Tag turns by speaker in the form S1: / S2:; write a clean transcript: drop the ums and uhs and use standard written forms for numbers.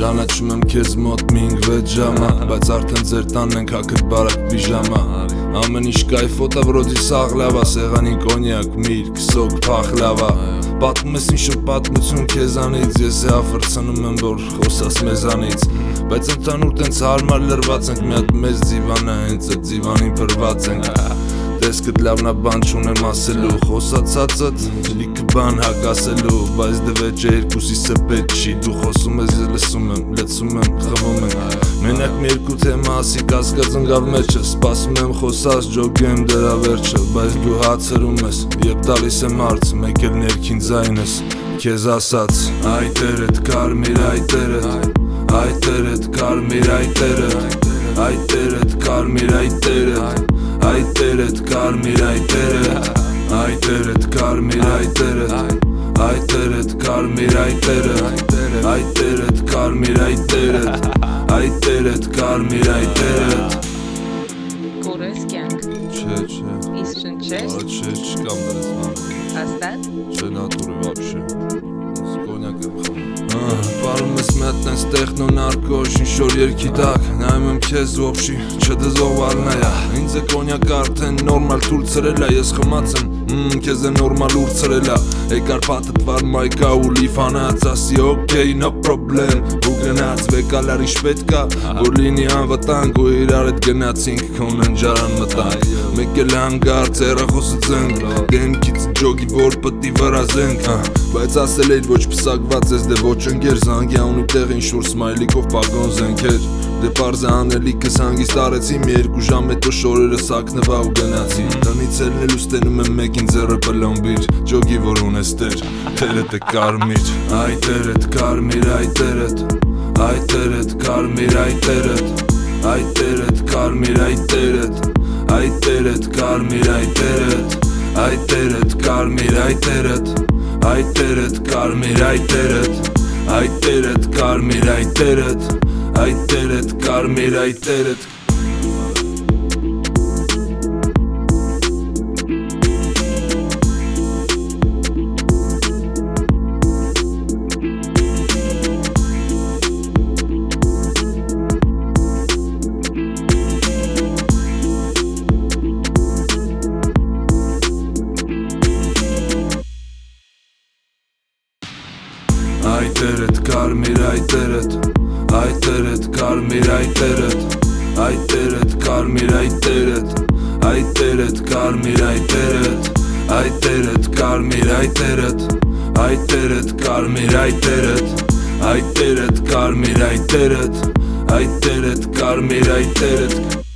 S1: Ճանաչում եմ քեզ մոտ 5-6 ժամա, բայց արդեն ձեր տանն ենք հագր բարակ պիժամա։ Ամեն ինչ կայֆոտ է վրոդի սաղլավա, սեղանին կոնյակ, միրգ, սոկ, փախլավա։ Պատմում ես ինչ-որ պատմություն քեզանից, ես է افրցնում եմ, որ խոսաս մեզանից։ Բայց ընդհանուր տենց հարմար լրված ենք, մի հատ մեծ ձիվան է, հենց այդ ձիվանին փրված ենք։ Տեսքդ լավնա բան չունեմ ասելու, խոսացածդ լիքը բան հակասելու, բայց դե վեճը երկուսիս է պետք չի, դու խոսում ես, ես լսում եմ, լցում եմ, խվում եմ։ Մենակ մի երկու թեմա ասի կասկած ընկավ մեջը, սպասում եմ խոսած, ջոգեմ դրա վերջը, բայց դու հացրում ես, երբ տալիս եմ հարց, մեկ էլ ներքին ձայնս, քեզ ասած, այ տերդ կարմիր, այ տերդ, այ տերդ կարմիր, այ տերդ, այ տերդ կարմիր, այ տերդ, այ տերդ կարմիր, այ տերդ, այ տերդ կարմիր, այ տերդ, այ տերդ կարմիր, այ տերդ, այ տերդ կարմիր, այ տերդ, այ տերդ կարմիր, այ տերդ։
S2: Կորես կյանք։
S1: Չէ, չէ։
S2: Իսկ շնչես։
S1: Չէ, չկամ դրս բանը։
S2: Հաստատ։
S1: Չէ, նատուրի вообще։ Կոնյակ եմ խմում։ Պարում ես մի հատ տենց տեխնո նարկո, ինչ-որ երգի տակ, նայում եմ քեզ ոբշի, չդզող արնայա։ Ինձ է կոնյակ արդեն նորմալ թուլ ցրել է, ես խմած եմ, քեզ է նորմալ ուր ցրել է։ Եկար պատդ վար մայկա ու լիֆանած, ասի օքեյ, no problem, ու գնաց վեկալար ինչ պետք է, որ լինի անվտանգ ու իրար հետ գնացինք, քոն ընջարան մտանք։ Մեկ էլ հանգարց հեռախոսը ծնք, դեմքից ջոգի որ պտի վրազենք, բայց ասել էիր ոչ պսակված ես, դե ոչ ընկեր զանգյան ու տեղ ինչ-որ սմայլիկով պագոն զենքեր։ Դե պարզ է անելիքս հանգիստ արեցի, մի երկու ժամ հետո շորերը սակնվա ու գնացի։ Տնից ելնելու ստենում եմ մեկին ձեռը պլոմբիր, ջոգի որ ունես տեր, տերդ է կարմիր, այ տերդ կարմիր, այ տերդ, այ տերդ կարմիր, այ տերդ, այ տերդ կարմիր, այ տերդ, այ տերդ կարմիր, այ տերդ, այ տերդ կարմիր, այ տերդ, այ տերդ կարմիր, այ տերդ, այ տերդ կարմիր, այ տերդ, այ տերդ կարմիր, այ տերդ։ Այ տերդ կարմիր, այ տերդ, այ տերդ կարմիր, այ տերդ, այ տերդ կարմիր, այ տերդ, այ տերդ կարմիր, այ տերդ, այ տերդ կարմիր, այ տերդ, այ տերդ կարմիր, այ տերդ, այ տերդ կարմիր, այ տերդ, այ տերդ կարմիր, այ տերդ։